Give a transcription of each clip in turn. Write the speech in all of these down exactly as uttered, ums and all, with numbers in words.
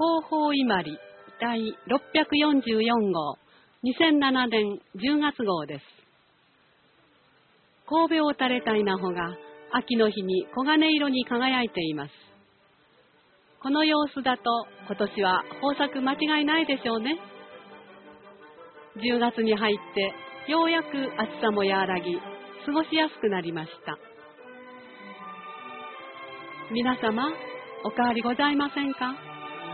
広報伊万里第ろっぴゃくよんじゅうよん号にせんななねんじゅうがつ号です。神戸を垂れた稲穂が秋の日に黄金色に輝いています。この様子だと今年は豊作間違いないでしょうね。じゅうがつに入ってようやく暑さも和らぎ過ごしやすくなりました。皆様お変わりございませんか？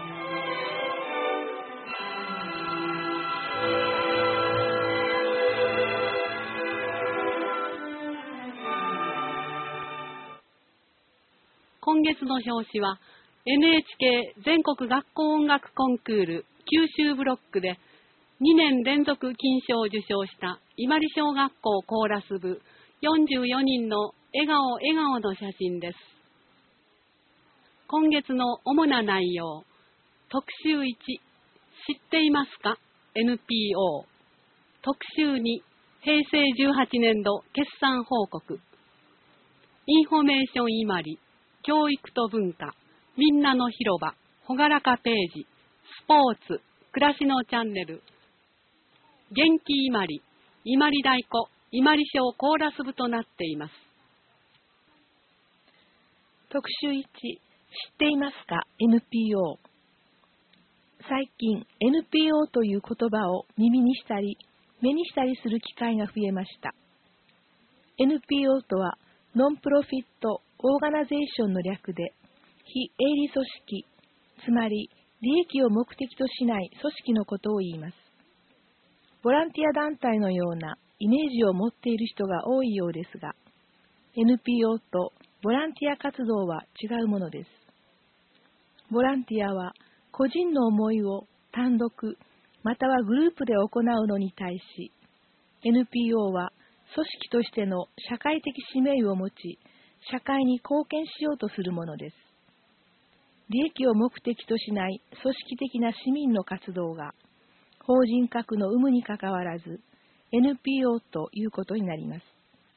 今月の表紙は エヌエイチケー 全国学校音楽コンクール九州ブロックでにねん連続金賞を受賞した伊万里小学校コーラス部よんじゅうよにんの笑顔笑顔の写真です。今月の主な内容、特集いち、知っていますか エヌピーオー、特集に、平成じゅうはちねんど決算報告、インフォメーション伊万里、教育と文化、みんなの広場、ほがらかページ、スポーツ、暮らしのチャンネル、元気伊万里、伊万里太鼓、伊万里小コーラス部となっています。 特集いち、知っていますか エヌピーオー。最近 エヌピーオー という言葉を耳にしたり目にしたりする機会が増えました。 エヌピーオー とはノンプロフィットオーガナゼーションの略で非営利組織、つまり利益を目的としない組織のことを言います。ボランティア団体のようなイメージを持っている人が多いようですが、 エヌピーオー とボランティア活動は違うものです。ボランティアは個人の思いを単独またはグループで行うのに対し、 エヌピーオー は組織としての社会的使命を持ち、社会に貢献しようとするものです。利益を目的としない組織的な市民の活動が法人格の有無にかかわらず エヌピーオー ということになります。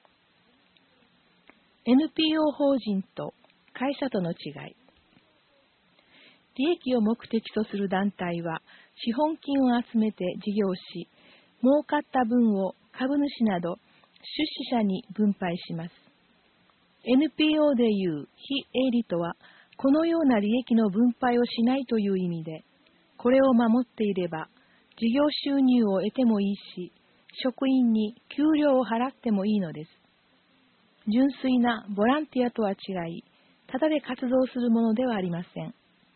エヌピーオー 法人と会社との違い。利益を目的とする団体は資本金を集めて事業し、儲かった分を株主など出資者に分配します。エヌピーオー でいう非営利とは、このような利益の分配をしないという意味で、これを守っていれば事業収入を得てもいいし、職員に給料を払ってもいいのです。純粋なボランティアとは違い、ただで活動するものではありません。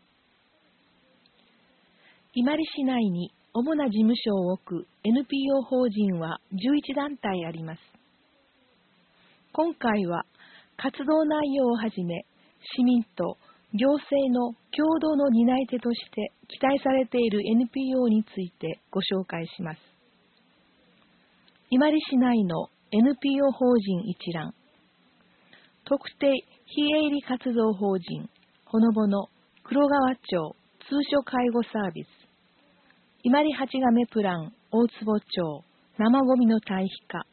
伊万里市内に主な事務所を置く エヌピーオー 法人はじゅういちだんたいあります。今回は活動内容をはじめ、市民と行政の共同の担い手として期待されている エヌピーオー についてご紹介します。伊万里市内の エヌピーオー 法人一覧。特定非営利活動法人ほのぼの黒川町通所介護サービス、伊万里八亀プラン大坪町生ゴミの堆肥化、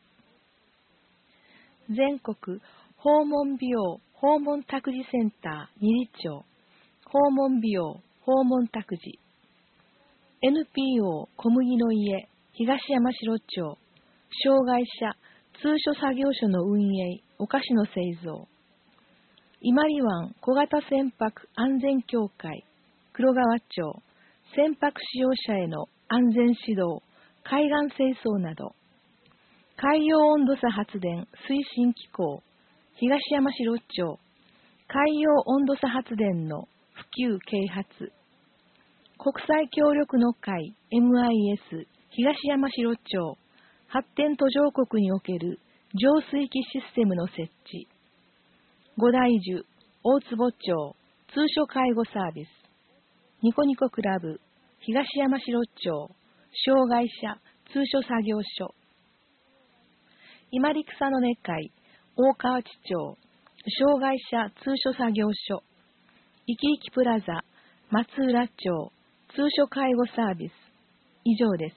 全国訪問美容訪問託児センター二里町訪問美容訪問託児、 エヌピーオー 小麦の家東山城町障害者通所作業所の運営お菓子の製造、伊万里湾小型船舶安全協会黒川町船舶使用者への安全指導海岸清掃など、海洋温度差発電推進機構東山城町海洋温度差発電の普及啓発、国際協力の会 エムアイエス 東山城町発展途上国における浄水器システムの設置、五大樹大坪町通所介護サービス、ニコニコクラブ東山城町障害者通所作業所、伊万里草の根会大河内町障害者通所作業所、いきいきプラザ松浦町通所介護サービス、以上です。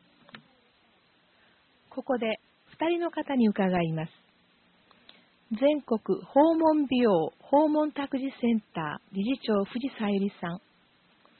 ここでふたりの方に伺います。全国訪問美容訪問託児センター理事長藤さゆりさん、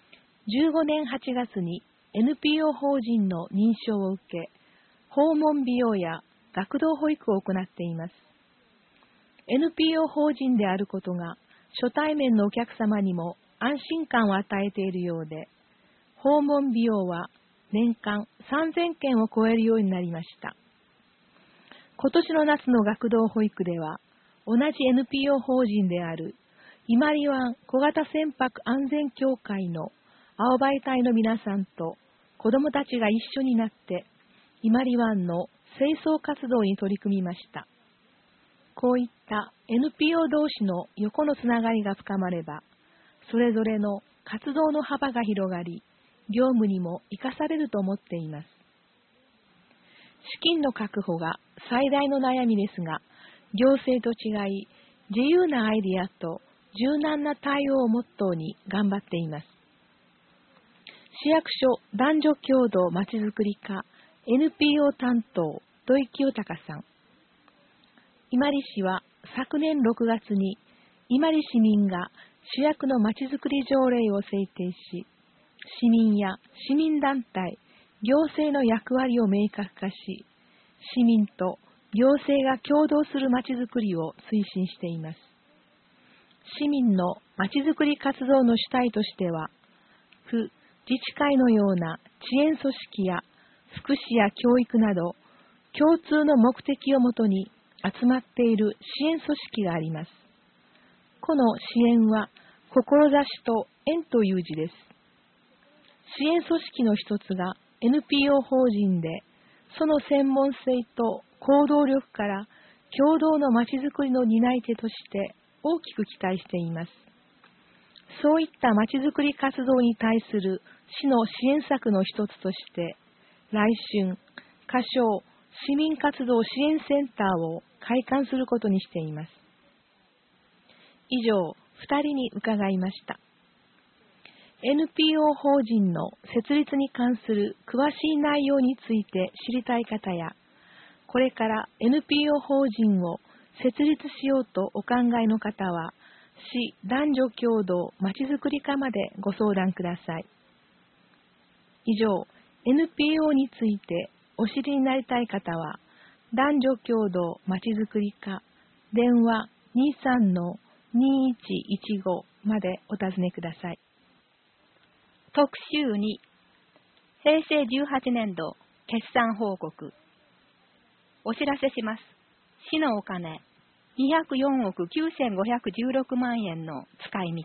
じゅうごねんはちがつに エヌピーオー 法人の認証を受け、訪問美容や学童保育を行っています。エヌピーオー 法人であることが初対面のお客様にも安心感を与えているようで、訪問美容は年間さんぜんけんを超えるようになりました。今年の夏の学童保育では、同じ エヌピーオー 法人である伊万里湾小型船舶安全協会の青バイ隊の皆さんと子どもたちが一緒になって伊万里湾の清掃活動に取り組みました。こういった エヌピーオー 同士の横のつながりが深まれば、それぞれの活動の幅が広がり、業務にも生かされると思っています。資金の確保が最大の悩みですが、行政と違い、自由なアイデアと柔軟な対応をモットーに頑張っています。市役所男女共同まちづくり課 エヌピーオー 担当土井清隆さん。伊万里市は昨年ろくがつに伊万里市民が主役のまちづくり条例を制定し、市民や市民団体、行政の役割を明確化し、市民と行政が共同するまちづくりを推進しています。市民のまちづくり活動の主体としては、府、自治会のような支援組織や福祉や教育など、共通の目的をもとに集まっている支援組織があります。この支援は、志と縁という字です。支援組織の一つが エヌピーオー 法人で、その専門性と行動力から共同のまちづくりの担い手として大きく期待しています。そういったまちづくり活動に対する市の支援策の一つとして、来春、仮称市民活動支援センターを開館することにしています。以上、二人に伺いました。エヌピーオー 法人の設立に関する詳しい内容について知りたい方や、これから エヌピーオー 法人を設立しようとお考えの方は、市男女共同まちづくり課までご相談ください。以上、エヌピーオー についてお知りになりたい方は、男女共同まちづくり課電話 にーさんのにーいちいちご までお尋ねください。 特集に、へいせいじゅうはちねんど決算報告。お知らせします。市のお金にひゃくよんおくきゅうせんごひゃくじゅうろくまんえんの使い道。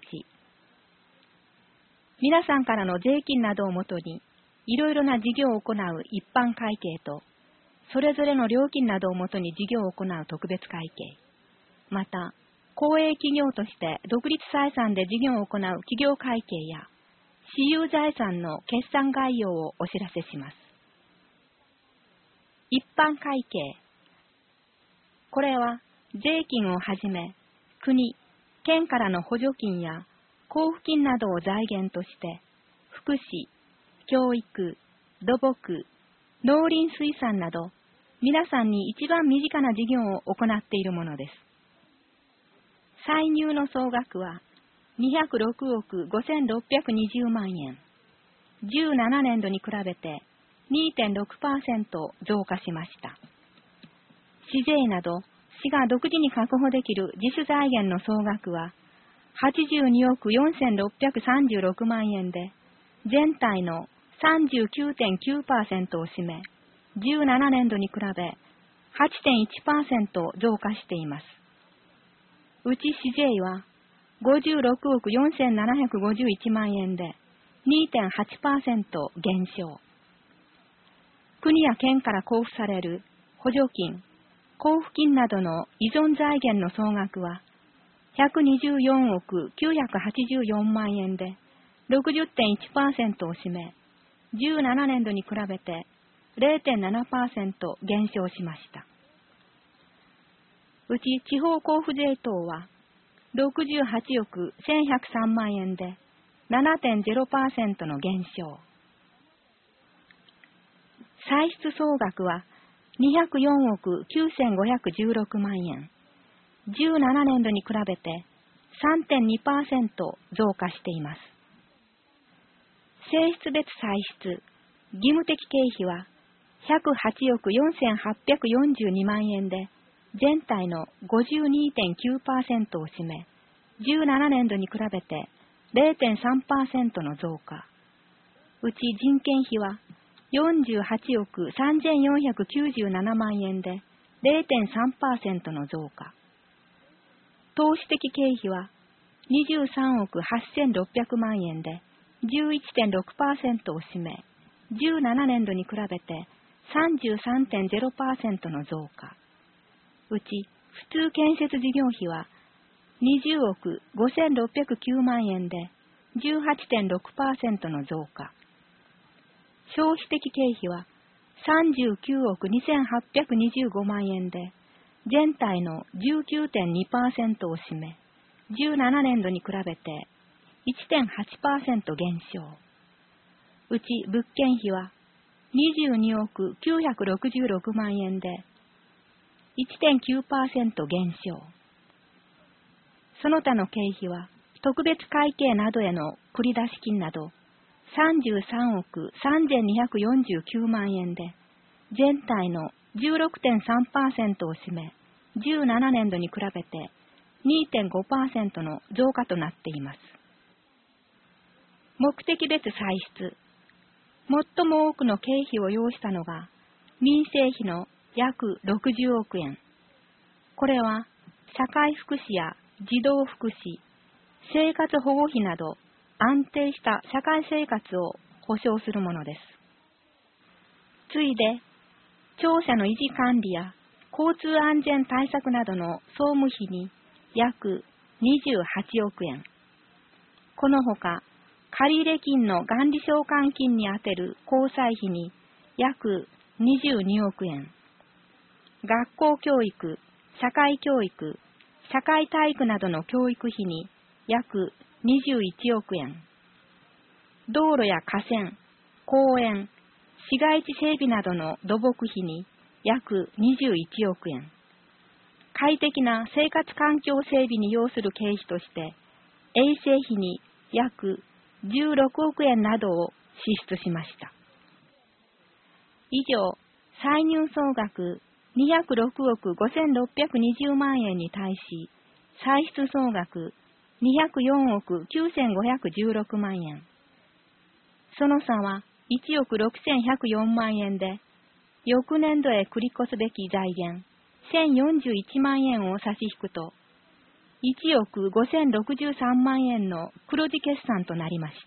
皆さんからの税金などをもとに、いろいろな事業を行う一般会計と、それぞれの料金などをもとに事業を行う特別会計、また、公営企業として独立採算で事業を行う企業会計や、私有財産の決算概要をお知らせします。一般会計。これは税金をはじめ、国、県からの補助金や交付金などを財源として、福祉、教育、土木、農林水産など、皆さんに一番身近な事業を行っているものです。歳入の総額はにひゃくろくおくごせんろっぴゃくにじゅうまんえん。じゅうななねんどに比べて にてんろくパーセント 増加しました。市税など市が独自に確保できる自主財源の総額ははちじゅうにおくよんせんろっぴゃくさんじゅうろくまんえんで、全体の さんじゅうきゅうてんきゅうパーセント を占め、じゅうななねんどに比べ はちてんいちパーセント 増加しています。うち市税はごじゅうろくおくよんせんななひゃくごじゅういちまんえんで にてんはちパーセント 減少。国や県から交付される補助金、交付金などの依存財源の総額はひゃくにじゅうよんおくきゅうひゃくはちじゅうよんまんえんで ろくじゅってんいちパーセント を占め、じゅうななねんどに比べて れいてんななパーセント 減少しました。うち地方交付税等はろくじゅうはちおくせんひゃくさんまんえんで ななてんゼロパーセント の減少。歳出総額はにひゃくよんおくきゅうせんごひゃくじゅうろくまんえん。じゅうななねんどに比べて さんてんにパーセント 増加しています。 性質別歳出、義務的経費はひゃくはちおくよんせんはっぴゃくよんじゅうにまんえんで、全体の ごじゅうにてんきゅうパーセント を占め、じゅうななねんどに比べて れいてんさんパーセント の増加。うち人件費はよんじゅうはちおくさんぜんよんひゃくきゅうじゅうななまんえんで れいてんさんパーセント の増加。投資的経費はにじゅうさんおくはっせんろっぴゃくまんえんで じゅういちてんろくパーセント を占め、じゅうななねんどに比べて さんじゅうさんてんゼロパーセント の増加。うち普通建設事業費はにじゅうおくごせんろっぴゃくきゅうまんえんで じゅうはちてんろくパーセント の増加。消費的経費はさんじゅうきゅうおくにせんはっぴゃくにじゅうごまんえんで全体の じゅうきゅうてんにパーセント を占め、じゅうななねんどに比べて いちてんはちパーセント 減少。うち物件費はにじゅうにおくきゅうひゃくろくじゅうろくまんえんで いちてんきゅうパーセント 減少。その他の経費は特別会計などへの繰出金などさんじゅうさんおくさんぜんにひゃくよんじゅうきゅうまんえんで全体の じゅうろくてんさんパーセント を占め、じゅうななねんどに比べて にてんごパーセント の増加となっています。目的別歳出。最も多くの経費を要したのが民生費の約ろくじゅうおくえん。これは社会福祉や児童福祉、生活保護費など安定した社会生活を保障するものです。次いで、庁舎の維持管理や交通安全対策などの総務費に約にじゅうはちおくえん。このほか、借入金の元利償還金に充てる交際費に約にじゅうにおくえん。学校教育、社会教育、社会体育などの教育費に約にじゅういちおくえん。道路や河川、公園、市街地整備などの土木費に約にじゅういちおくえん。快適な生活環境整備に要する経費として、衛生費に約じゅうろくおくえんなどを支出しました。以上、歳入総額にひゃくろくおくごせんろっぴゃくにじゅうまんえんに対し、歳出総額にひゃくよんおくきゅうせんごひゃくじゅうろくまんえん。その差はいちおくろくせんひゃくよんまんえんで、翌年度へ繰り越すべき財源せんよんじゅういちまんえんを差し引くと、いちおくごせんろくじゅうさんまんえんの黒字決算となりました。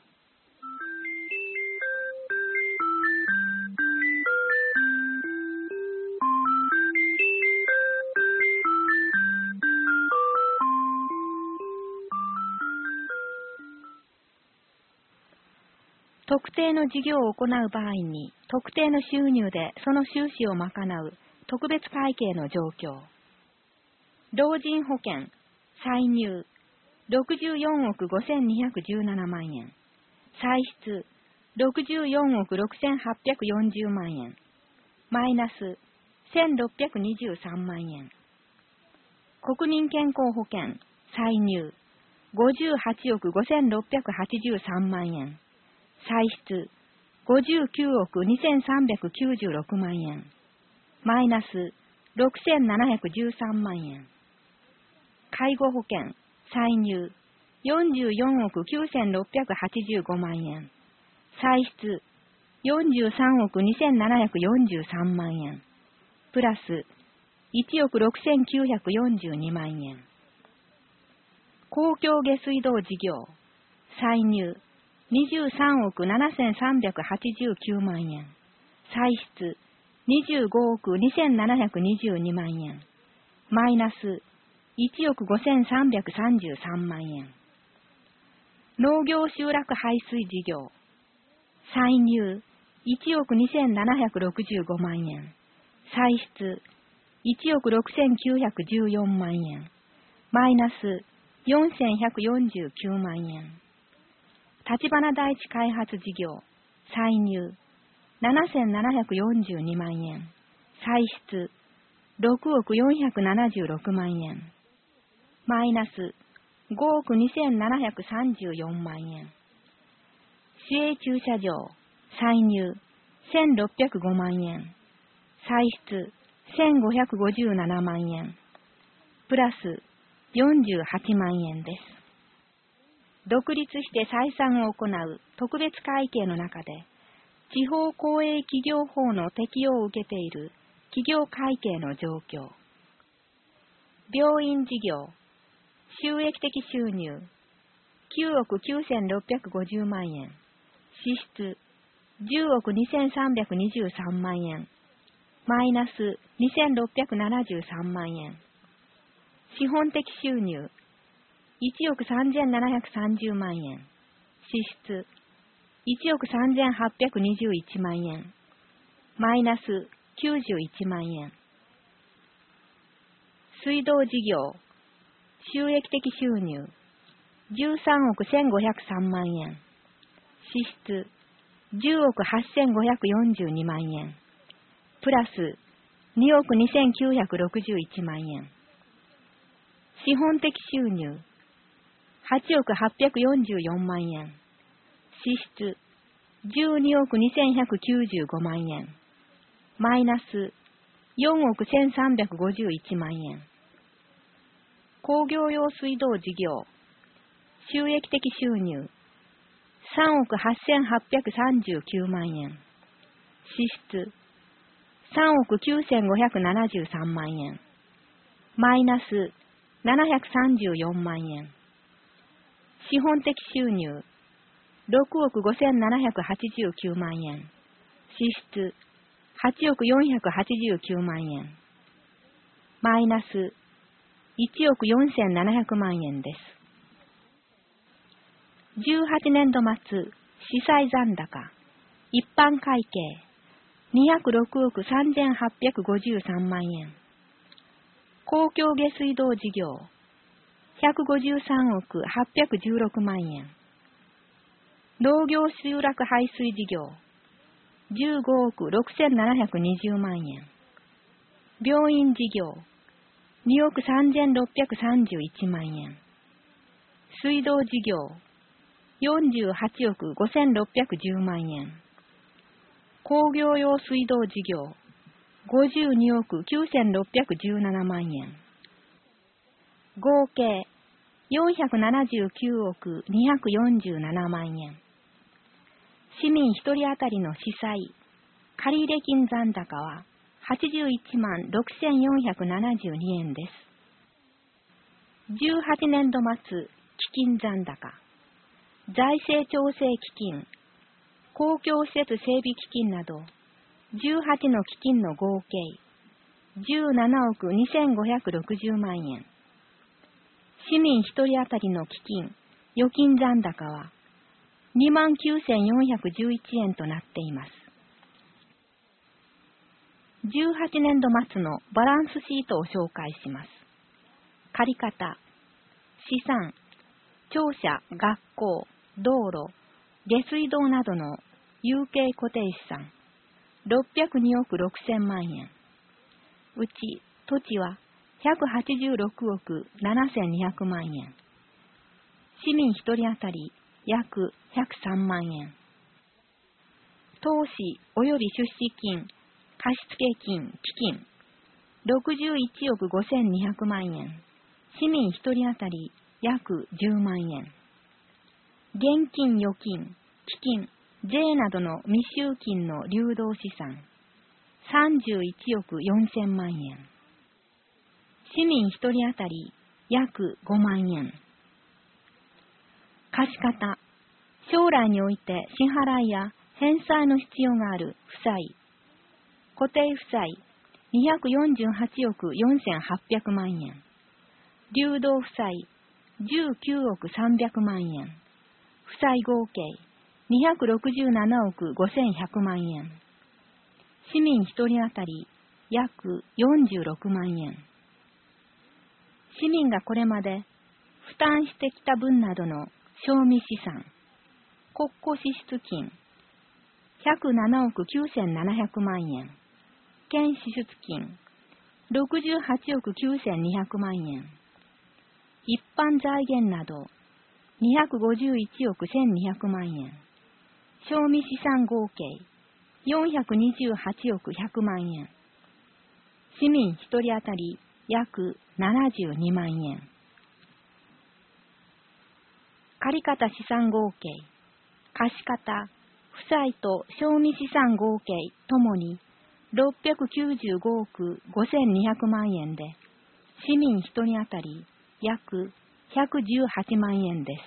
特定の事業を行う場合に、特定の収入でその収支を賄う特別会計の状況。老人保険、歳入、ろくじゅうよんおくごせんにひゃくじゅうななまんえん。歳出、ろくじゅうよんおくろくせんはっぴゃくよんじゅうまんえん。マイナス、せんろっぴゃくにじゅうさんまんえん。国民健康保険、歳入、ごじゅうはちおくごせんろっぴゃくはちじゅうさんまんえん。歳出、ごじゅうきゅうおくにせんさんびゃくきゅうじゅうろくまんえん。マイナス、ろくせんななひゃくじゅうさんまんえん。介護保険、歳入、よんじゅうよんおくきゅうせんろっぴゃくはちじゅうごまんえん。歳出、よんじゅうさんおくにせんななひゃくよんじゅうさんまんえん。プラス、いちおくろくせんきゅうひゃくよんじゅうにまんえん。公共下水道事業、歳入、にじゅうさんおくななせんさんびゃくはちじゅうきゅうまんえん。歳出、にじゅうごおくにせんななひゃくにじゅうにまんえん。マイナス、いちおくごせんさんびゃくさんじゅうさんまんえん。農業集落排水事業、歳入、いちおくにせんななひゃくろくじゅうごまんえん。歳出、いちおくろくせんきゅうひゃくじゅうよんまんえん。マイナス、よんせんひゃくよんじゅうきゅうまんえん。立花第一開発事業、歳入、ななせんななひゃくよんじゅうにまんえん。歳出、ろくおくよんひゃくななじゅうろくまんえん。マイナス、ごおくにせんななひゃくさんじゅうよんまんえん。 市営駐車場、歳入せんろっぴゃくごまんえん、歳出せんごひゃくごじゅうななまんえん、プラスよんじゅうはちまんえんです。独立して採算を行う特別会計の中で、地方公営企業法の適用を受けている企業会計の状況。病院事業、収益的収入、きゅうおくきゅうせんろっぴゃくごじゅうまんえん、支出、じゅうおくにせんさんびゃくにじゅうさんまんえん、マイナスにせんろっぴゃくななじゅうさんまんえん。資本的収入、いちおくさんぜんななひゃくさんじゅうまんえん、支出、いちおくさんぜんはっぴゃくにじゅういちまんえん、マイナスきゅうじゅういちまんえん。水道事業、収益的収入、じゅうさんおくせんごひゃくさんまんえん、支出、じゅうおくはっせんごひゃくよんじゅうにまんえん、プラスにおくにせんきゅうひゃくろくじゅういちまんえん。資本的収入、はちおくはっぴゃくよんじゅうよんまんえん、支出、じゅうにおくにせんひゃくきゅうじゅうごまんえん、マイナスよんおくせんさんびゃくごじゅういちまんえん。工業用水道事業、収益的収入、さんおくはっせんはっぴゃくさんじゅうきゅうまんえん、支出、さんおくきゅうせんごひゃくななじゅうさんまんえん、マイナスななひゃくさんじゅうよんまんえん。資本的収入、ろくおくごせんななひゃくはちじゅうきゅうまんえん、支出、はちおくよんひゃくはちじゅうきゅうまんえん、マイナスいちおくよんせんななひゃくまんえんです。じゅうはちねんど末、司債残高、一般会計、にひゃくろくおくさんぜんはっぴゃくごじゅうさんまんえん、公共下水道事業、ひゃくごじゅうさんおくはっぴゃくじゅうろくまんえん、農業集落排水事業、じゅうごおくろくせんななひゃくにじゅうまんえん、病院事業、におくさんぜんろっぴゃくさんじゅういちまんえん、水道事業、よんじゅうはちおくごせんろっぴゃくじゅうまんえん、工業用水道事業、ごじゅうにおくきゅうせんろっぴゃくじゅうななまんえん、合計よんひゃくななじゅうきゅうおくにひゃくよんじゅうななまんえん。市民一人当たりの司債、借入金残高ははちじゅういちまんろくせんよんひゃくななじゅうにえんです。じゅうはちねんど末、基金残高、財政調整基金、公共施設整備基金など、じゅうはちの基金の合計、じゅうななおくにせんごひゃくろくじゅうまんえん。市民一人当たりの基金、預金残高は、にまんきゅうせんよんひゃくじゅういちえんとなっています。じゅうはちねんど末のバランスシートを紹介します。借方、資産、庁舎、学校、道路、下水道などの有形固定資産、ろっぴゃくにおくろくせんまんえん。うち、土地はひゃくはちじゅうろくおくななせんにひゃくまんえん。市民一人当たり約ひゃくさんまんえん。投資及び出資金、貸付金、基金、ろくじゅういちおくごせんにひゃくまんえん。市民一人当たり約じゅうまんえん。現金預金、基金、税などの未収金の流動資産、さんじゅういちおくよんせんまんえん。市民一人当たり約ごまんえん。貸方、将来において支払いや返済の必要がある負債、固定負債にひゃくよんじゅうはちおくよんせんはっぴゃくまんえん。流動負債じゅうきゅうおくさんびゃくまんえん。負債合計にひゃくろくじゅうななおくごせんひゃくまんえん。市民一人当たり約よんじゅうろくまんえん。市民がこれまで負担してきた分などの賞味資産、国庫支出金、ひゃくななおくきゅうせんななひゃくまんえん、県支出金、ろくじゅうはちおくきゅうせんにひゃくまんえん、一般財源など、にひゃくごじゅういちおくせんにひゃくまんえん、 賞味資産合計よんひゃくにじゅうはちおくひゃくまんえん。市民ひとり当たり約ななじゅうにまんえん。借方資産合計、貸方、負債と賞味資産合計ともにろっぴゃくきゅうじゅうごおくごせんにひゃくまんえんで、市民ひとり当たり約ひゃくじゅうはちまんえんです。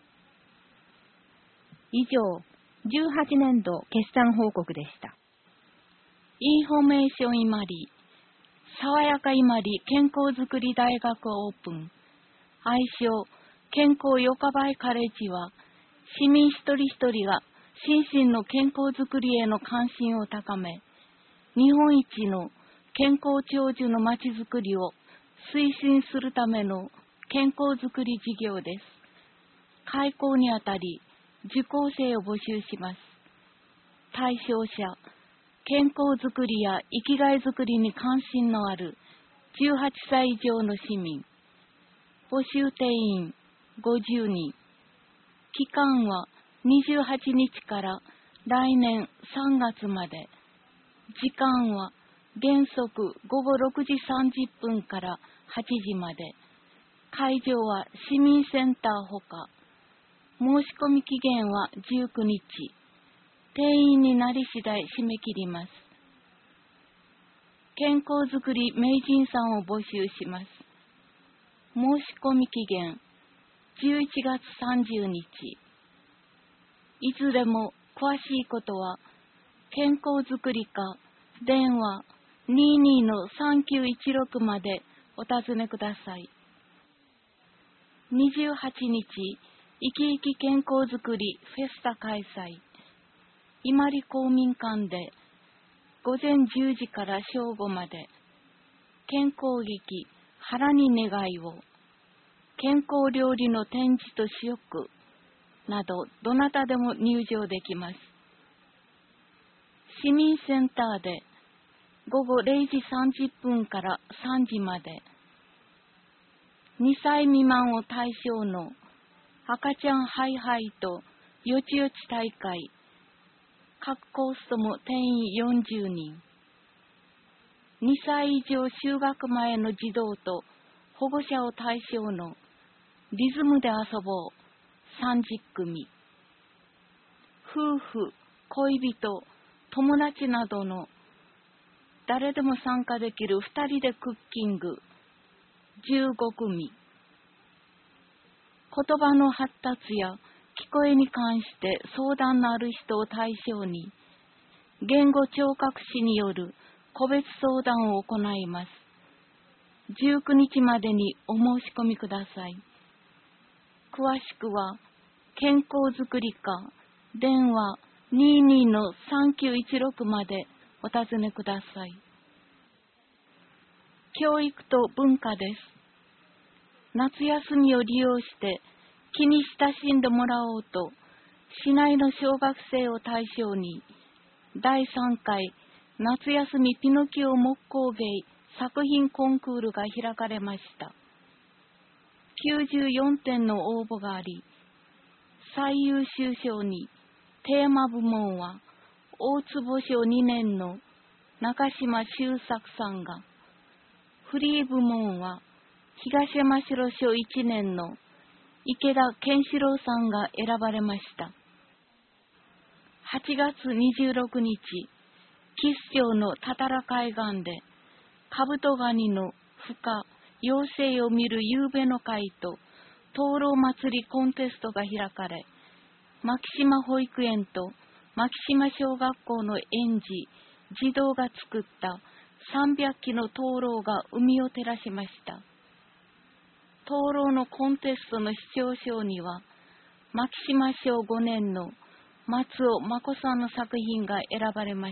以上、じゅうはちねんど決算報告でした。 インフォメーションいまり、爽やかいまり健康づくり大学オープン、愛称健康よかばいカレッジは、市民一人一人が心身の健康づくりへの関心を高め、日本一の健康長寿のまちづくりを推進するための健康づくり事業です。開校にあたり、受講生を募集します。対象者、健康づくりや生きがいづくりに関心のあるじゅうはっさい以上の市民。募集定員ごじゅうにん。期間はにじゅうはちにちから来年さんがつまで。時間は原則ごごろくじさんじゅっぷんからはちじまで。会場は市民センターほか。申し込み期限はじゅうくにち。定員になり次第締め切ります。健康づくり名人さんを募集します。申し込み期限じゅういちがつさんじゅうにち。いずれも詳しいことは健康づくり課電話 にじゅうにのさんきゅういちろく までお尋ねください。にじゅうはちにち、いきいき健康づくりフェスタ開催。伊万里公民館でごぜんじゅうじから正午まで。健康劇腹に願いを、健康料理の展示と試食などどなたでも入場できます。市民センターでごごれいじさんじゅっぷんからさんじまで。にさい未満を対象の赤ちゃんハイハイとよちよち大会。各コースとも定員よんじゅうにん。にさい以上就学前の児童と保護者を対象のリズムで遊ぼうさんじゅっくみ。夫婦、恋人、友達などの誰でも参加できるふたりでクッキングじゅうごくみ。言葉の発達や聞こえに関して相談のある人を対象に言語聴覚士による個別相談を行います。じゅうくにちまでにお申し込みください。詳しくは健康づくり課電話 にじゅうにのさんきゅういちろく までお尋ねください。教育と文化です。夏休みを利用して気に親しんでもらおうと、市内の小学生を対象にだいさんかい夏休みピノキオ木工芸作品コンクールが開かれました。きゅうじゅうよんてんの応募があり、最優秀賞にテーマ部門は大坪賞にねんの中島修作さんが、フリー部門は東山城賞いちねんの池田健志郎さんが選ばれました。はちがつにじゅうろくにち、キス町の多々良海岸で、カブトガニの孵化、幼生を見る夕べの会と灯籠祭りコンテストが開かれ、牧島保育園と牧島小学校の園児、児童が作ったさんびゃっきの灯籠が海を照らしました。灯籠のコンテストの視聴賞には、牧島小ごねんの松尾真子さんの作品が選ばれました。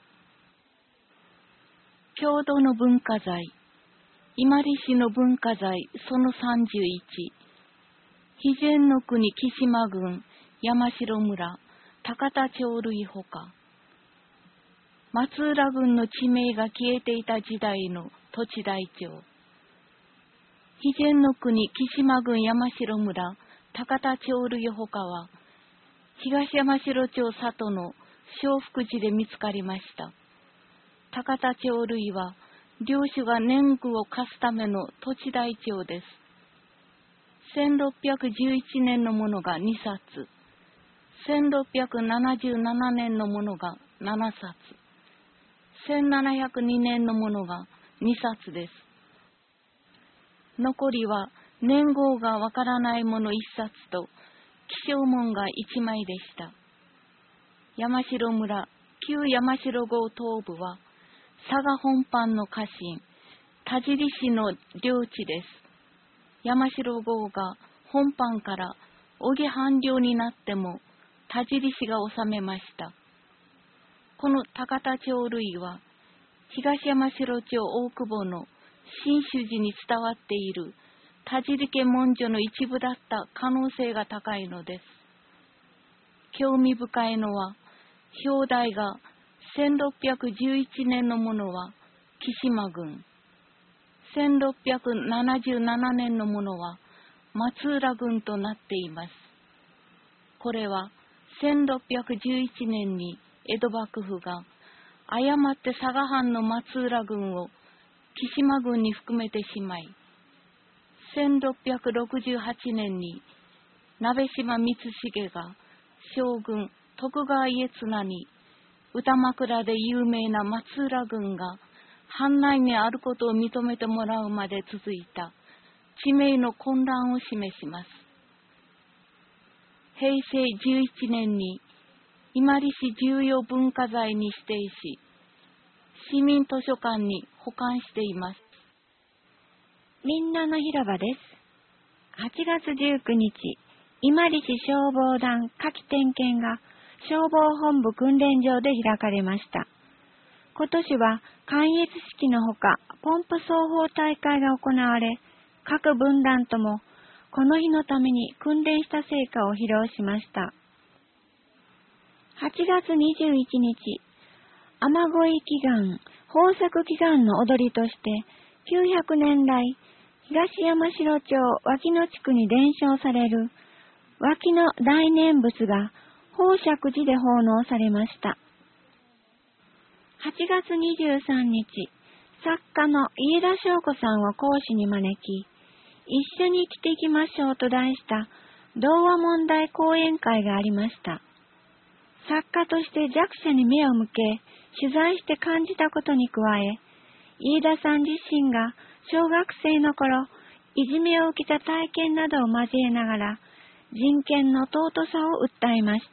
郷土の文化財、伊万里市の文化財そのさんじゅういち、肥前の国木島郡山城村高田町類ほか、松浦郡の地名が消えていた時代の土地台帳、肥前の国木島郡山城村高田町類ほかは、 東山城町里の小福地で見つかりました。高田町類は領主が年貢を課すための土地台帳です。せんろっぴゃくじゅういちねんのものがにさつ、せんろっぴゃくななじゅうななねんのものがななさつ、せんななひゃくにねんのものがにさつです。残りは年号がわからないものいっさつと起請文がいちまいでした。山城村旧山城郷東部は佐賀本藩の家臣田尻氏の領地です。山城郷が本藩から小木藩領になっても田尻氏が治めました。この高田町類は東山城町大久保の新種寺に伝わっている田尻家文書の一部だった可能性が高いのです。興味深いのは表題がせんろっぴゃくじゅういちねんのものは木島郡、せんろっぴゃくななじゅうななねんのものは松浦郡となっています。これはせんろっぴゃくじゅういちねんに江戸幕府が誤って佐賀藩の松浦郡を木島郡に含めてしまい、せんろっぴゃくろくじゅうはちねんに鍋島光重が将軍徳川家綱に歌枕で有名な松浦郡が藩内にあることを認めてもらうまで続いた地名の混乱を示します。へいせいじゅういちねんに伊万里市重要文化財に指定し、市民図書館に保管しています。 みんなの広場です。はちがつじゅうくにち、伊万里市消防団夏季点検が消防本部訓練場で開かれました。今年は観閲式のほかポンプ奏法大会が行われ、各分団ともこの日のために訓練した成果を披露しました。はちがつにじゅういちにち、雨乞い祈願、豊作祈願の踊りとして、きゅうひゃくねん来、東山城町脇野地区に伝承される脇の大念仏が宝釈寺で奉納されました。はちがつにじゅうさんにち、作家の家田翔子さんを講師に招き、一緒に生きていきましょうと題した童話問題講演会がありました。作家として弱者に目を向け、取材して感じたことに加え、飯田さん自身が小学生の頃、いじめを受けた体験などを交えながら、人権の尊さを訴えました。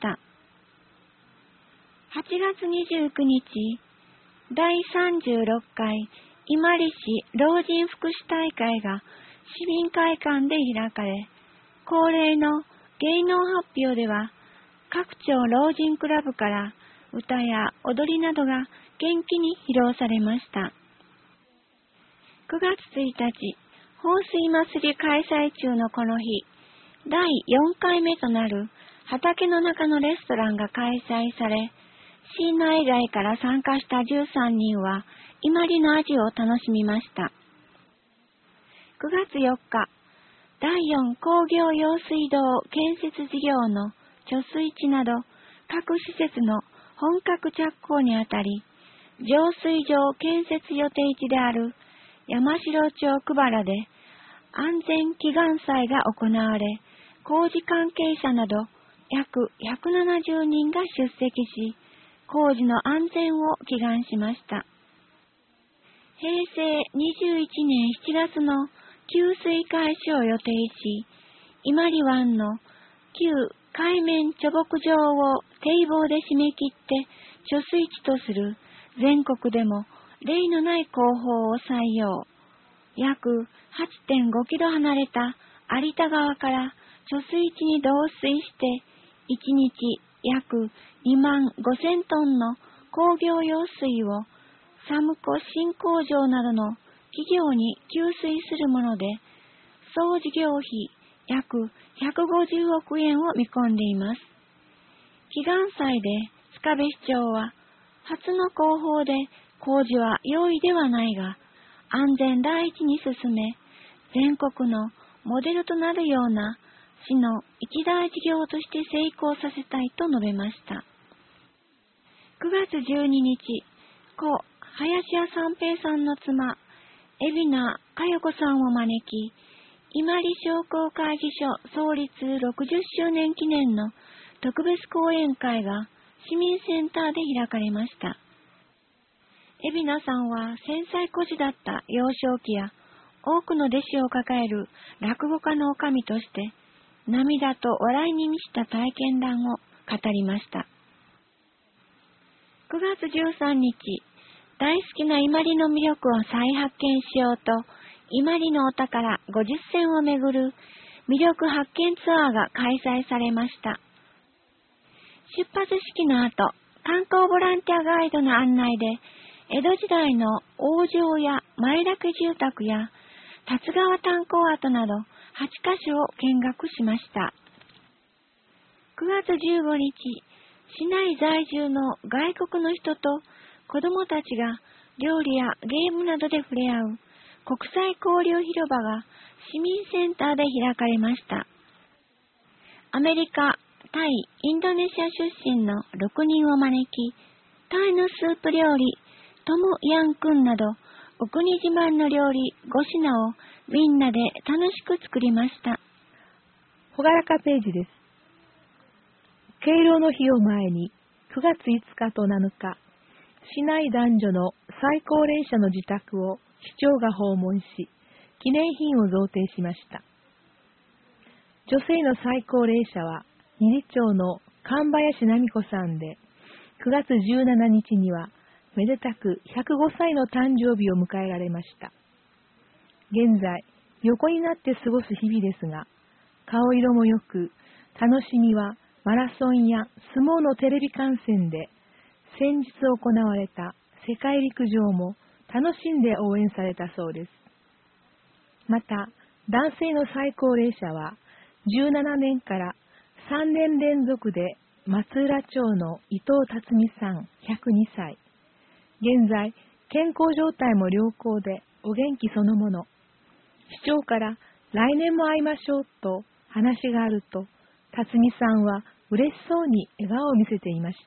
はちがつにじゅうくにち、だいさんじゅうろっかい伊万里市老人福祉大会が市民会館で開かれ、恒例の芸能発表では、各町老人クラブから歌や踊りなどが元気に披露されました。くがつついたち、放水祭り開催中のこの日、だいよんかいめとなる畑の中のレストランが開催され、市内外から参加したじゅうさんにんは伊万里の味を楽しみました。くがつよっか、だいよん工業用水道建設事業の貯水池など各施設の本格着工にあたり、浄水場建設予定地である山城町久原で安全祈願祭が行われ、工事関係者など約ひゃくななじゅうにんが出席し、工事の安全を祈願しました。へいせいにじゅういちねんしちがつの給水開始を予定し、伊万里湾の旧海面貯木場を堤防で締め切って貯水池とする全国でも例のない工法を採用。約 はちてんごキロ離れた有田川から貯水池に導水して、いちにち約にまんごせんトンの工業用水をサムコ新工場などの企業に給水するもので、総事業費約ひゃくごじゅうおくえんを見込んでいます。祈願祭で塚部市長は、初の工法で工事は容易ではないが、安全第一に進め、全国のモデルとなるような市の一大事業として成功させたいと述べました。くがつじゅうににち、故林家三平さんの妻、海老名佳代子さんを招き、伊万里商工会議所創立ろくじゅっしゅうねん記念の特別講演会が市民センターで開かれました。海老名さんは繊細孤児だった幼少期や多くの弟子を抱える落語家の女将として、涙と笑いに満ちた体験談を語りました。くがつじゅうさんにち、大好きな伊万里の魅力を再発見しようと、伊万里のお宝ごじゅっせんをめぐる魅力発見ツアーが開催されました。出発式の後、観光ボランティアガイドの案内で、江戸時代の王城や前田家住宅や辰川炭鉱跡などはちかしょを見学しました。くがつじゅうごにち、市内在住の外国の人と子どもたちが料理やゲームなどで触れ合う国際交流広場が市民センターで開かれました。アメリカ、タイ、インドネシア出身のろくにんを招き、タイのスープ料理、トムヤンクンなど、お国自慢の料理ごしなをみんなで楽しく作りました。 ほがらかページです。敬老の日を前にくがついつかとなのか、市内男女の最高齢者の自宅を市長が訪問し、記念品を贈呈しました。女性の最高齢者は、二里町の神林奈美子さんで、くがつじゅうしちにちには、めでたくひゃくごさいの誕生日を迎えられました。現在、横になって過ごす日々ですが、顔色も良く、楽しみはマラソンや相撲のテレビ観戦で、先日行われた世界陸上も楽しんで応援されたそうです。また、男性の最高齢者は、じゅうななねんからさんねん連続で松浦町の伊藤辰巳さんひゃくにさい。現在、健康状態も良好でお元気そのもの。市長から来年も会いましょうと話があると、辰巳さんは嬉しそうに笑顔を見せていました。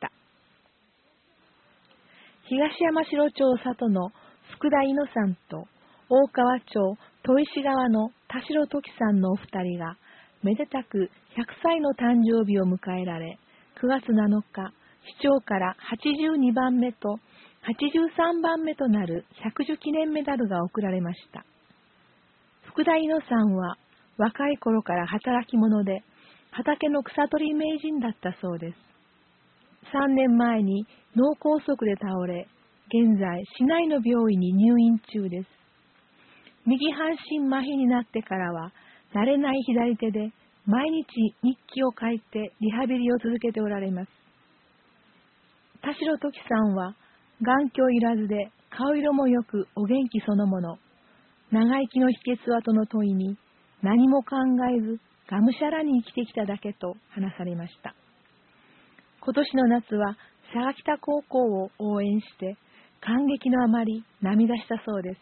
東山城町里の福田伊野さんと大川町砥石川の田代時さんのお二人がめでたくひゃくさいの誕生日を迎えられ、くがつなのか、市長からはちじゅうにばんめとはちじゅうさんばんめとなる百寿記念メダルが贈られました。福田伊野さんは若い頃から働き者で、畑の草取り名人だったそうです。さんねんまえに脳梗塞で倒れ、現在市内の病院に入院中です。右半身麻痺になってからは、慣れない左手で毎日日記を書いてリハビリを続けておられます。田代時さんは、眼鏡いらずで顔色もよくお元気そのもの。長生きの秘訣はとの問いに、何も考えずがむしゃらに生きてきただけと話されました。今年の夏は佐賀北高校を応援して感激のあまり涙したそうです。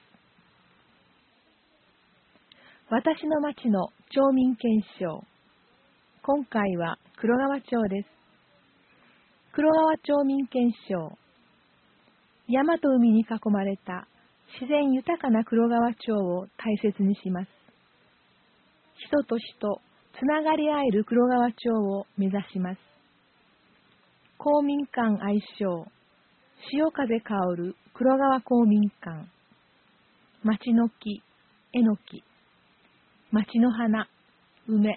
私の町の町民憲章。今回は黒川町です。黒川町民憲章。山と海に囲まれた自然豊かな黒川町を大切にします。人と人、つながり合える黒川町を目指します。公民館愛称、潮風香る黒川公民館。町の木、えのき。町の花、梅。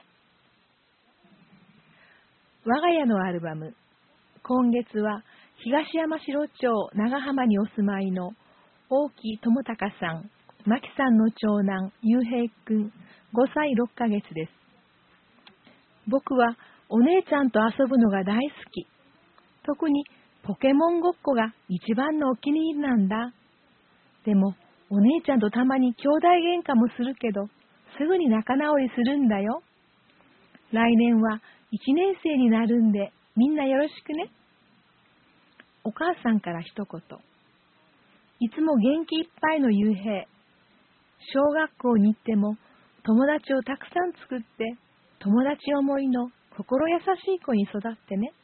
我が家のアルバム。今月は東山城町長浜にお住まいの大木智隆さん、真木さんの長男、雄平くん、ごさいろっかげつです。僕はお姉ちゃんと遊ぶのが大好き。特にポケモンごっこが一番のお気に入りなんだ。でもお姉ちゃんとたまに兄弟喧嘩もするけど、すぐに仲直りするんだよ。来年はいちねんせいになるんで、みんなよろしくね。お母さんから一言。いつも元気いっぱいの雄平。小学校に行っても友達をたくさん作って友達思いの心優しい子に育ってね。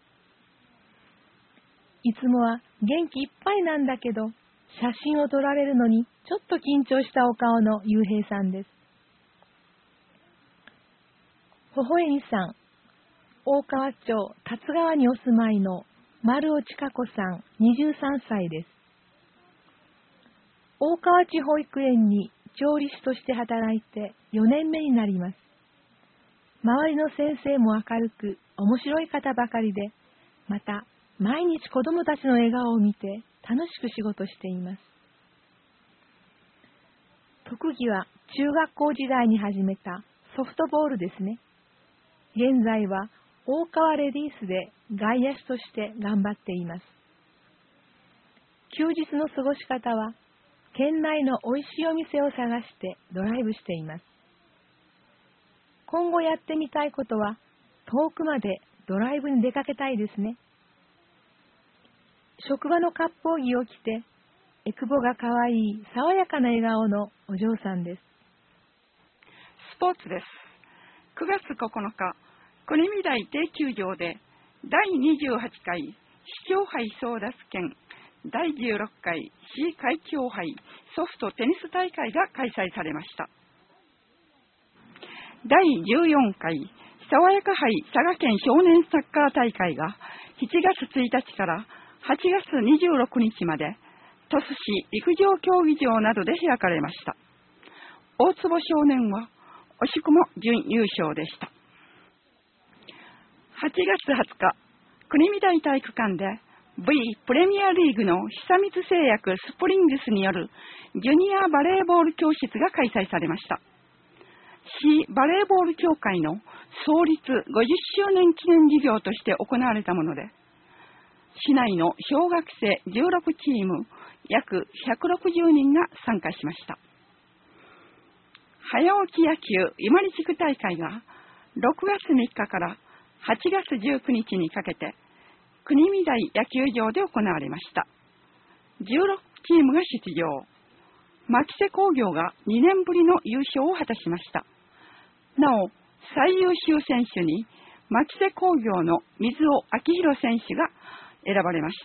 いつもは元気いっぱいなんだけど、写真を撮られるのにちょっと緊張したお顔のゆうへいさんです。ほほえみさん、大川町達川にお住まいの丸尾千佳子さん、にじゅうさんさいです。大川地保育園に調理師として働いてよねんめになります。周りの先生も明るく面白い方ばかりで、また毎日子どもたちの笑顔を見て楽しく仕事しています。特技は中学校時代に始めたソフトボールですね。現在は大川レディースで外野手として頑張っています。休日の過ごし方は、県内のおいしいお店を探してドライブしています。今後やってみたいことは、遠くまでドライブに出かけたいですね。職場の割烹着を着て、えくぼがかわいい爽やかな笑顔のお嬢さんです。 スポーツです。くがつここのか、国見台定球場でだいにじゅうはちかい市長杯争奪戦だいじゅうろっかい市会長杯ソフトテニス大会が開催されました。だいじゅうよんかい爽やか杯佐賀県少年サッカー大会がしちがつついたちからはちがつにじゅうろくにちまで鳥栖市陸上競技場などで開かれました。大坪少年は惜しくも準優勝でした。はちがつはつか、国見台体育館で V プレミアリーグの久光製薬スプリングスによるジュニアバレーボール教室が開催されました。市バレーボール協会の創立ごじゅっしゅうねん記念事業として行われたもので、市内の小学生じゅうろくチーム約ひゃくろくじゅうにんが参加しました。早起き野球伊万里地区大会がろくがつみっかからはちがつじゅうくにちにかけて国見台野球場で行われました。じゅうろくチームが出場。牧瀬工業がにねんぶりの優勝を果たしました。なお、最優秀選手に牧瀬工業の水尾明宏選手が選ばれました。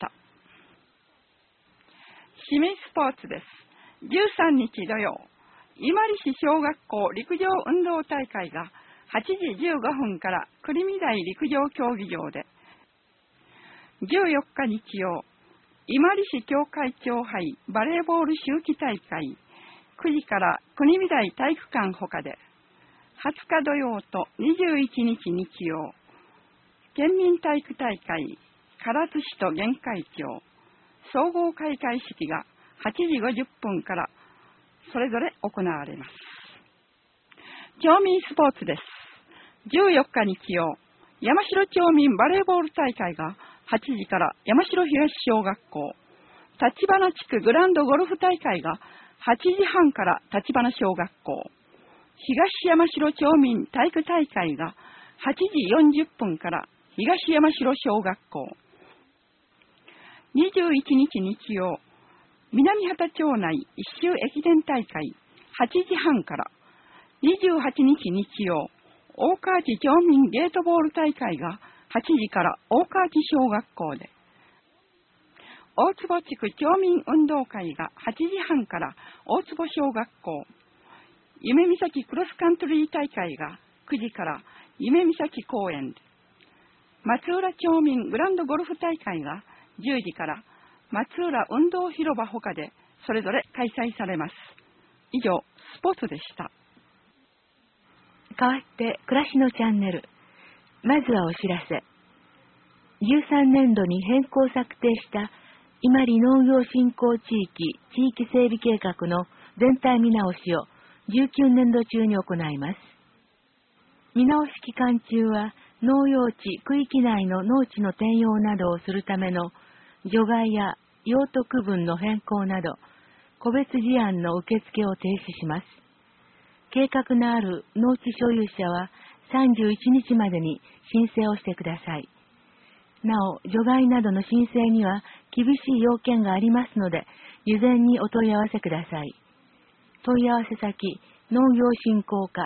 市民スポーツです。じゅうさんにち土曜、伊万里市小学校陸上運動大会がはちじじゅうごふんから国見台陸上競技場で、じゅうよっか日曜、伊万里市協会長杯バレーボール秋季大会くじから国見台体育館ほかで、はつか土曜とにじゅういちにち日曜、県民体育大会唐津市と玄海町総合開会式がはちじごじゅっぷんからそれぞれ行われます。町民スポーツです。じゅうよっか日曜、山城町民バレーボール大会がはちじから山城東小学校、立花地区グランドゴルフ大会がはちじはんから立花小学校、東山城町民体育大会がはちじよんじゅっぷんから東山城小学校、にじゅういちにち日曜、南畑町内一周駅伝大会はちじはんから、にじゅうはちにち日曜、大川地町民ゲートボール大会がはちじから大川地小学校で、大坪地区町民運動会がはちじはんから大坪小学校、夢岬クロスカントリー大会がくじから夢岬公園で、松浦町民グランドゴルフ大会がじゅうじから松浦運動広場ほかでそれぞれ開催されます。以上、スポーツでした。 代わって暮らしのチャンネル。まずはお知らせ。じゅうさんねんどに変更策定した伊万里農業振興地域地域整備計画の全体見直しをじゅうきゅうねんど中に行います。見直し期間中は農用地区域内の農地の転用などをするための除外や用途区分の変更など個別事案の受付を停止します。計画のある農地所有者はさんじゅういちにちまでに申請をしてください。なお、除外などの申請には厳しい要件がありますので、事前にお問い合わせください。問い合わせ先、農業振興課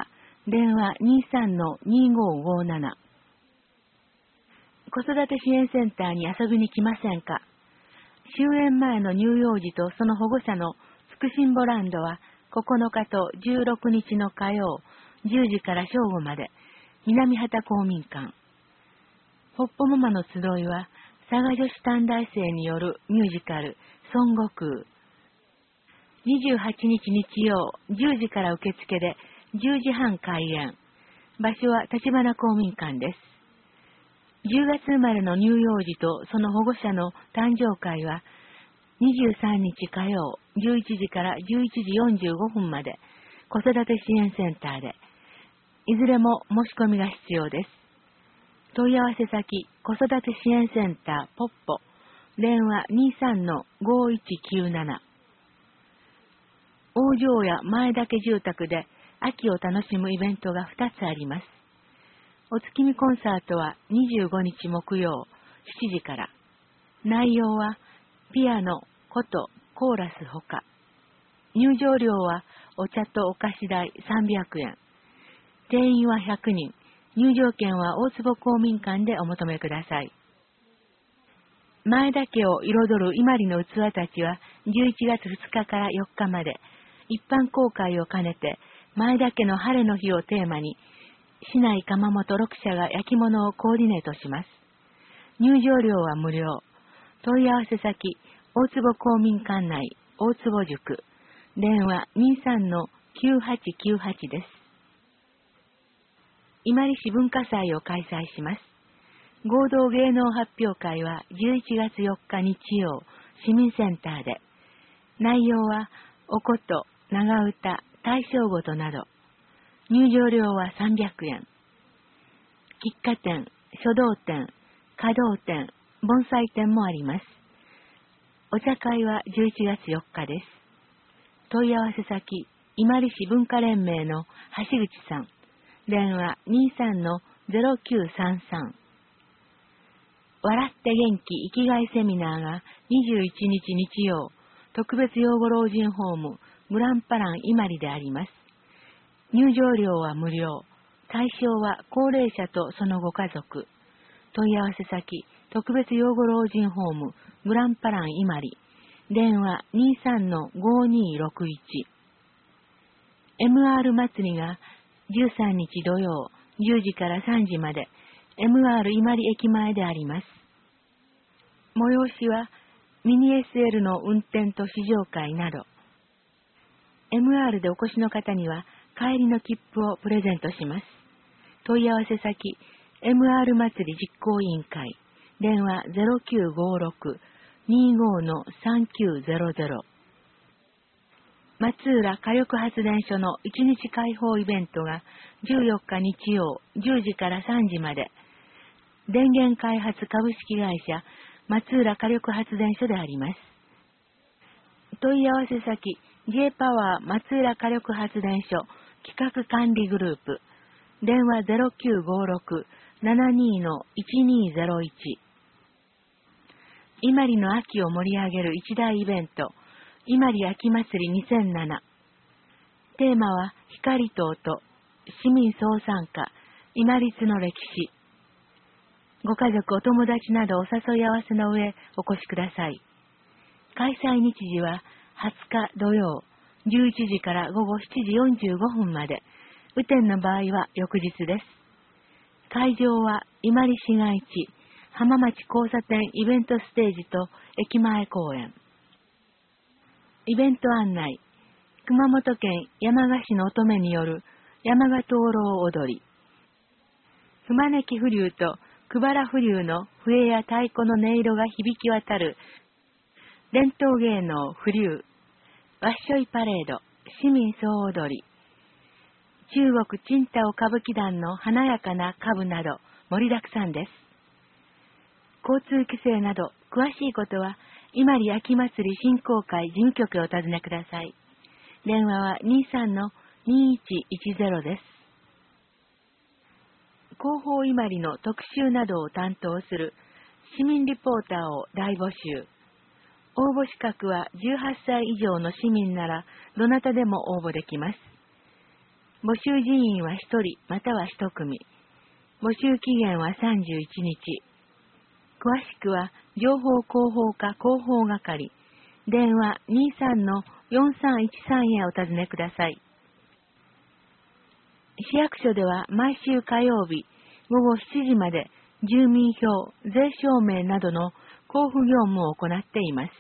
電話 にさんのにごごなな。子育て支援センターに遊びに来ませんか？終園前の乳幼児とその保護者の福心ボランドはここのかとじゅうろくにちの火曜じゅうじから正午まで南畑公民館。ほっぽママの集いは佐賀女子短大生によるミュージカル孫悟空。にじゅうはちにち日曜じゅうじから受付でじゅうじはん開演。場所は立花公民館です。じゅうがつ生まれの乳幼児とその保護者の誕生会はにじゅうさんにち火曜じゅういちじからじゅういちじよんじゅうごふんまで子育て支援センターで、いずれも申し込みが必要です。問い合わせ先、子育て支援センターポッポ、電話 にさんのごいちきゅうなな。大城や前田家住宅で秋を楽しむイベントがふたつあります。お月見コンサートはにじゅうごにち木曜しちじから。内容はピアノ、琴、コーラスほか。入場料はお茶とお菓子代さんびゃくえん。定員はひゃくにん。入場券は大坪公民館でお求めください。前田家を彩る伊万里の器たちはじゅういちがつふつかからよっかまで一般公開を兼ねて前田家の晴れの日をテーマに市内窯元ろくしゃが焼き物をコーディネートします。入場料は無料。問い合わせ先、大坪公民館内、大坪塾。電話 にさんのきゅうはちきゅうはち です。伊万里市文化祭を開催します。合同芸能発表会はじゅういちがつよっか日曜、市民センターで。内容はおこと、長唄、大正琴など。入場料はさんびゃくえん。喫茶店、書道店、華道店、盆栽店もあります。お茶会はじゅういちがつよっかです。問い合わせ先、伊万里市文化連盟の橋口さん。電話 にさんのゼロきゅうさんさん。笑って元気生きがいセミナーがにじゅういちにち日曜、特別養護老人ホームグランパラン伊万里であります。入場料は無料。対象は高齢者とそのご家族。問い合わせ先、特別養護老人ホームグランパラン伊万里。電話 にさんのごにろくいち。エムアール 祭りがじゅうさんにち土曜じゅうじからさんじまで エムアール 伊万里駅前であります。催しはミニ エスエル の運転と試乗会など。エムアール でお越しの方には帰りの切符をプレゼントします。問い合わせ先、エムアール 祭り実行委員会。電話 ゼロきゅうごろくにごのさんきゅうゼロゼロ。松浦火力発電所のいちにち開放イベントがじゅうよっか日曜じゅうじからさんじまで。電源開発株式会社松浦火力発電所であります。問い合わせ先、J パワー松浦火力発電所企画管理グループ。電話 ゼロきゅうごろくななにのいちにゼロいち。伊万里の秋を盛り上げる一大イベント、伊万里秋祭りにせんなな。テーマは光島と市民総参加、伊万里の歴史。ご家族、お友達などお誘い合わせの上お越しください。開催日時ははつか土曜、じゅういちじからごごしちじよんじゅうごふんまで、雨天の場合は翌日です。会場は伊万里市街地、浜町交差点イベントステージと駅前公園。イベント案内、熊本県山鹿市の乙女による山鹿灯籠踊り。熊根木風流と久原風流の笛や太鼓の音色が響き渡る伝統芸能風流、わっしょいパレード、市民総踊り。中国青島歌舞伎団の華やかな歌舞など盛りだくさんです。交通規制など詳しいことは伊万里秋祭り振興会事務局へお尋ねください。電話は にさんのにいちいちゼロ です。広報伊万里の特集などを担当する市民リポーターを大募集。応募資格はじゅうはっさい以上の市民ならどなたでも応募できます。 募集人員はひとりまたはひと組。募集期限はさんじゅういちにち。詳しくは情報広報課広報係、電話 にさんのよんさんいちさん へお尋ねください。市役所では毎週火曜日ごごしちじまで住民票、税証明などの交付業務を行っています。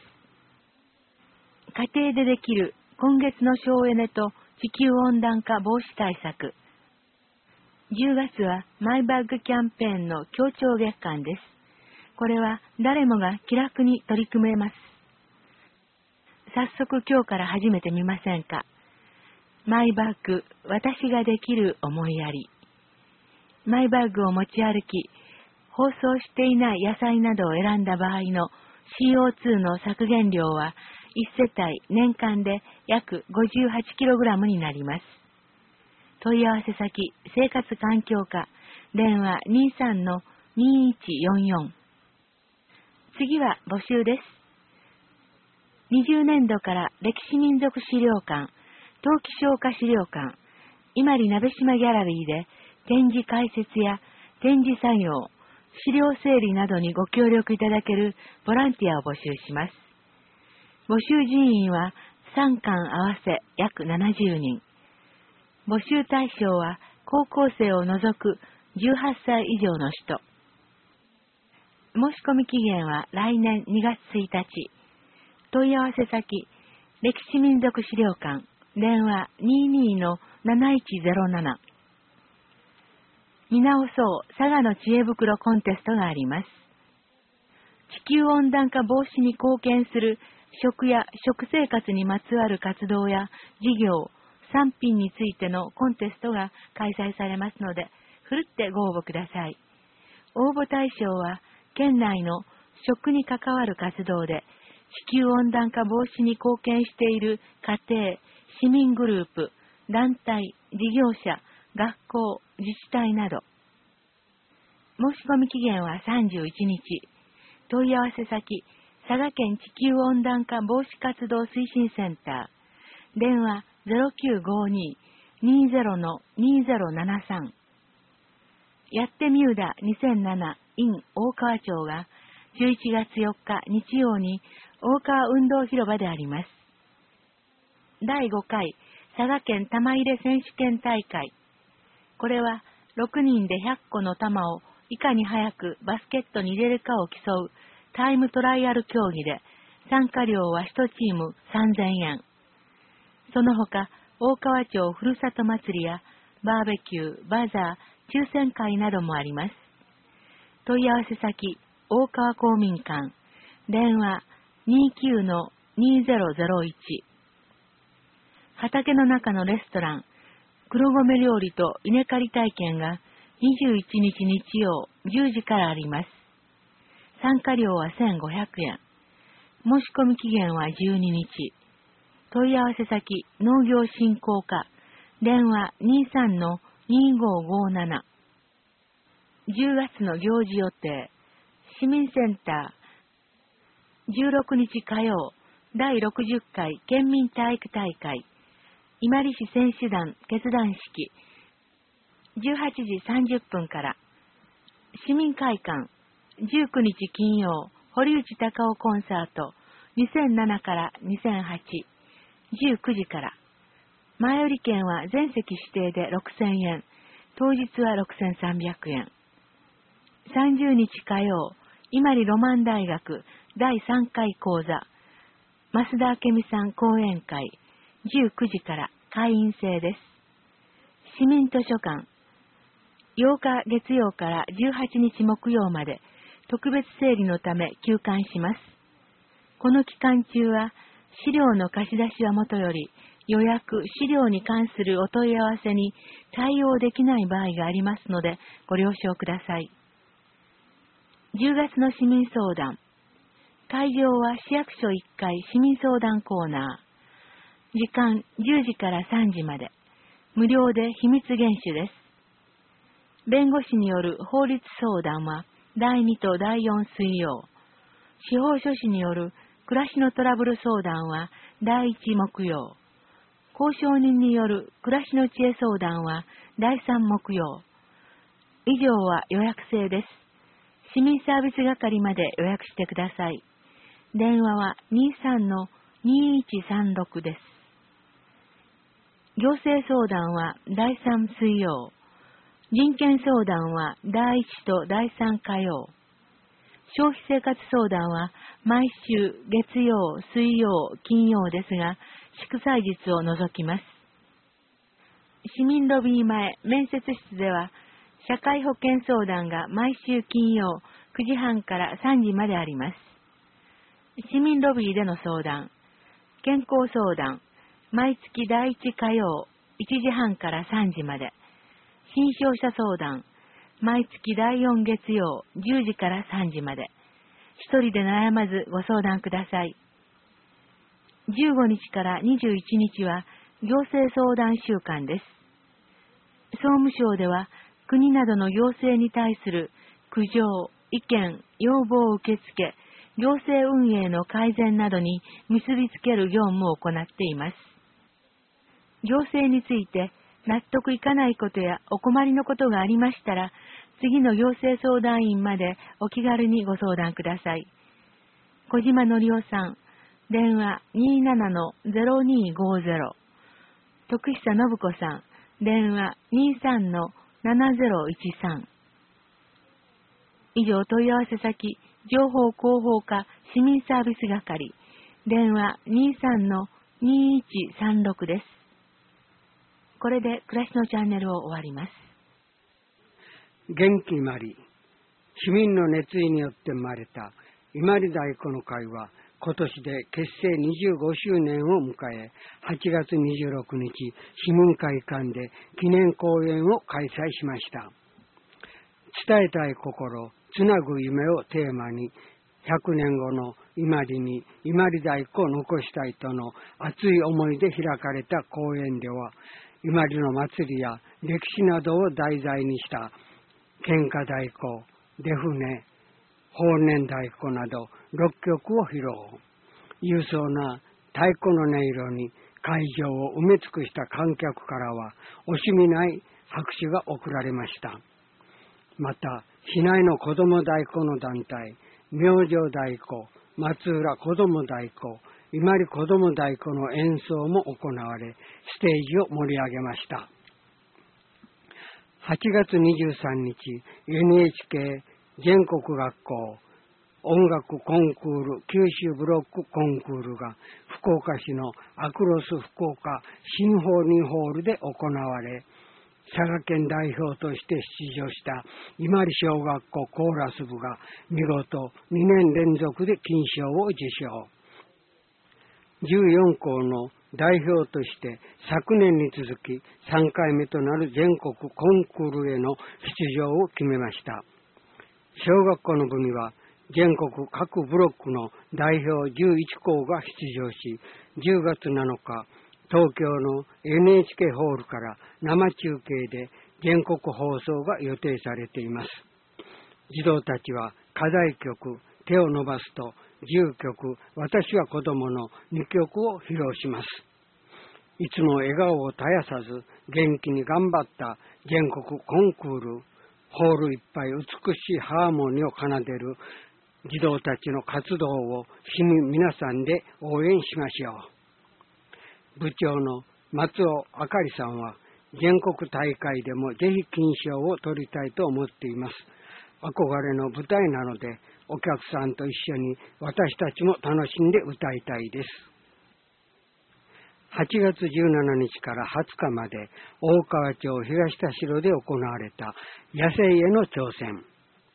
家庭でできる今月の省エネと地球温暖化防止対策。じゅうがつはマイバッグキャンペーンの協調月間です。これは誰もが気楽に取り組めます。早速今日から始めてみませんか。マイバッグ、私ができる思いやり。マイバッグを持ち歩き、包装していない野菜などを選んだ場合の シーオーツー の削減量はいち世帯年間で約 ごじゅうはちキログラム になります。問い合わせ先、生活環境課、電話 にさんのにいちよんよん。次は募集です。にじゅうねんどから歴史民族資料館、陶器商科資料館、伊万里鍋島ギャラリーで展示解説や展示作業、資料整理などにご協力いただけるボランティアを募集します。募集人員はさんかん合わせ約ななじゅうにん。募集対象は高校生を除くじゅうはっさい以上の人。申し込み期限は来年にがつついたち。問い合わせ先、歴史民族資料館、電話 にじゅうにのなないちゼロなな。見直そう佐賀の知恵袋コンテストがあります。地球温暖化防止に貢献する食や食生活にまつわる活動や事業、産品についてのコンテストが開催されますので、ふるってご応募ください。応募対象は、県内の食に関わる活動で、地球温暖化防止に貢献している家庭、市民グループ、団体、事業者、学校、自治体など。申し込み期限はさんじゅういちにち。問い合わせ先、佐賀県地球温暖化防止活動推進センター。電話 ゼロきゅうごに にゼロのにゼロななさん。やってみうだにせんなな in 大川町がじゅういちがつよっか日曜に大川運動広場であります。だいごかい佐賀県玉入れ選手権大会。これはろくにんでひゃっこの玉をいかに早くバスケットに入れるかを競うタイムトライアル競技で、参加料はいちチームさんぜんえん。その他、大川町ふるさと祭りやバーベキュー、バザー、抽選会などもあります。問い合わせ先、大川公民館、電話 にじゅうきゅうのにゼロゼロいち。畑の中のレストラン、黒米料理と稲刈り体験がにじゅういちにち日曜じゅうじからあります。参加料はせんごひゃくえん。申し込み期限はじゅうににち。問い合わせ先、農業振興課、電話 にさんのにごごなな。じゅうがつの行事予定、市民センター、じゅうろくにち火曜、だいろくじゅっかい県民体育大会、伊万里市選手団結団式、じゅうはちじさんじゅっぷんから、市民会館、じゅうくにち金曜、堀内隆夫コンサート、にせんななからにせんはち、じゅうくじから。前売り券は全席指定でろくせんえん、当日はろくせんさんびゃくえん。さんじゅうにち火曜、伊万里ロマン大学だいさんかい講座、増田明美さん講演会、じゅうくじから会員制です。市民図書館、ようか月曜からじゅうはちにち木曜まで特別整理のため休館します。この期間中は資料の貸し出しはもとより予約、資料に関するお問い合わせに対応できない場合がありますのでご了承ください。じゅうがつの市民相談。会場は市役所いっかい市民相談コーナー。時間じゅうじからさんじまで。無料で秘密厳守です。弁護士による法律相談はだいにとだいよん水曜。司法書士による暮らしのトラブル相談はだいいち木曜。 交渉人による暮らしの知恵相談はだいさん木曜。以上は予約制です。市民サービス係まで予約してください。電話は にじゅうさんのにいちさんろく です。行政相談はだいさん水曜。人権相談はだいいちとだいさん火曜。消費生活相談は毎週月曜、水曜、金曜ですが、祝祭日を除きます。市民ロビー前面接室では、社会保険相談が毎週金曜くじはんからさんじまであります。市民ロビーでの相談、健康相談、毎月だいいち火曜いちじはんからさんじまで。新商者相談、毎月だいよん月曜じゅうじからさんじまで。一人で悩まずご相談ください。じゅうごにちからにじゅういちにちは行政相談週間です。総務省では国などの行政に対する苦情、意見、要望を受け付け、行政運営の改善などに結びつける業務を行っています。行政について納得いかないことやお困りのことがありましたら、次の行政相談員までお気軽にご相談ください。小島のりおさん、電話 にじゅうななのゼロにごゼロ。徳久信子さん、電話 にじゅうさんのななゼロいちさん。以上、問い合わせ先、情報広報課市民サービス係、電話 にじゅうさんのにいちさんろく です。これで暮らしのチャンネルを終わります。 元気まり、市民の熱意によって生まれた伊万里太鼓の会は、今年で結成にじゅうごしゅうねんを迎え、はちがつにじゅうろくにち、市民会館で記念公演を開催しました。伝えたい心、つなぐ夢をテーマに、ひゃくねんごの伊万里に伊万里太鼓を残したいとの熱い思いで開かれた公演では、伊万里の祭りや歴史などを題材にした喧嘩太鼓、出船、法然太鼓などろっきょくを披露。勇壮な太鼓の音色に会場を埋め尽くした観客からは惜しみない拍手が送られました。また、市内の子ども太鼓の団体、明星太鼓、松浦子ども太鼓、伊万里子ども太鼓の演奏も行われ、ステージを盛り上げました。はちがつにじゅうさんにち、エヌエイチケー 全国学校音楽コンクール九州ブロックコンクールが福岡市のアクロス福岡シンフォニーホールで行われ、佐賀県代表として出場した伊万里小学校コーラス部が見事にねん連続で金賞を受賞。じゅうよんこうの代表として昨年に続きさんかいめとなる全国コンクールへの出場を決めました。小学校の部には全国各ブロックの代表じゅういちこうが出場し、じゅうがつなのか、東京の エヌエイチケー ホールから生中継で全国放送が予定されています。児童たちは課題曲、手を伸ばすとじゅっきょく、私は子供のにきょくを披露します。いつも笑顔を絶やさず元気に頑張った全国コンクール、ホールいっぱい美しいハーモニーを奏でる児童たちの活動を市民皆さんで応援しましょう。部長の松尾あかりさんは、全国大会でもぜひ金賞を取りたいと思っています。憧れの舞台なので、お客さんと一緒に私たちも楽しんで歌いたいです。はちがつじゅうしちにちからはつかまで大川町東田代で行われた野生への挑戦。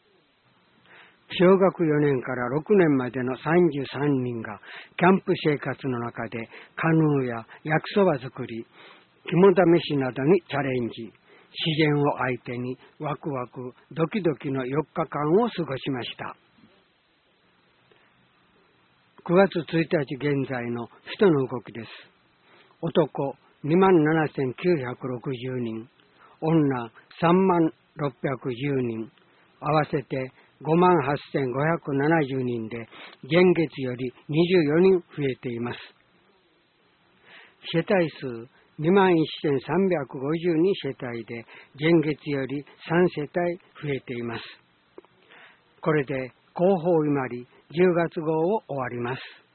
小学よねんからろくねんまでのさんじゅうさんにんがキャンプ生活の中でカヌーや焼きそば作り、肝試しなどにチャレンジ。自然を相手にワクワクドキドキのよっかかんを過ごしました。くがつついたち現在の人の動きです。男にまんななせんきゅうひゃくろくじゅうにん、女さんまんろっぴゃくじゅうにん、合わせてごまんはっせんごひゃくななじゅうにんで前月よりにじゅうよにん増えています。 世帯数にまんせんさんびゃくごじゅうに世帯で、前月よりさん世帯増えています。これで広報伊万里じゅうがつ号を終わります。